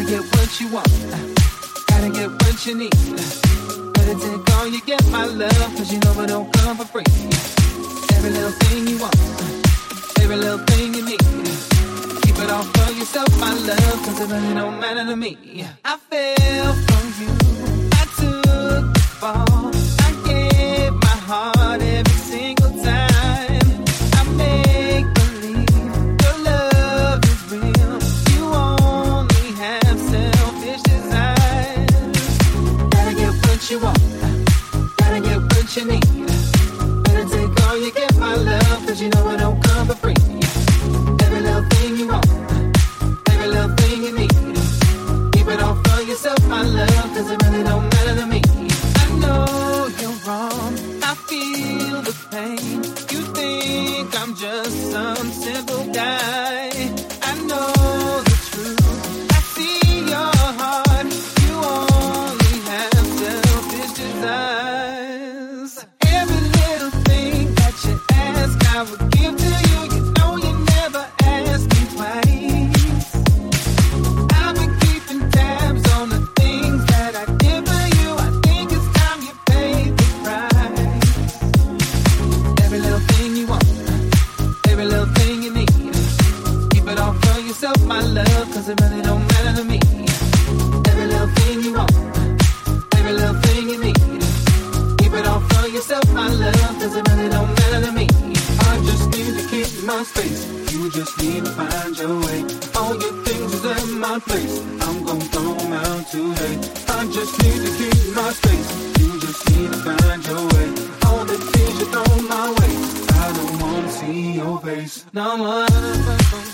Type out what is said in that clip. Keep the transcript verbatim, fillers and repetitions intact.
get what you want, gotta get what you need. Better take all you get, my love, cause you know it don't come for free. Every little thing you want, every little thing you need. Keep it all for yourself, my love, cause it really don't matter to me. I fell for you, I took the fall, I gave my heart every single time. I make believe your love is real. You only have selfish desires. Gotta get what you want, gotta get what you need. Better take all you get, my love, cause you know it don't come for free. Every little thing you want, every little thing you need. Keep it all for yourself, my love, cause it really don't matter to me. I know you're wrong, I feel the pain. You think I'm just some simple guy. I know the truth, I see your heart. You only have selfish desires. Every little thing that you ask, I will give to you. You know you never ask me twice. I've been keeping tabs on the things that I did for you. I think it's time you paid the price. Every little thing you want, every little thing you need. Keep it all for yourself, my love, cause it really don't matter to me. Every little thing you want, every little thing you need. Keep it all for yourself, my love, cause it really don't matter to me. I just need to keep my space. You just need to find your way. All your things is at my place. I'm gon' throw them out today. I just need to keep my space. You just need to find your way. All the things you throw my way, I don't wanna see your face no more.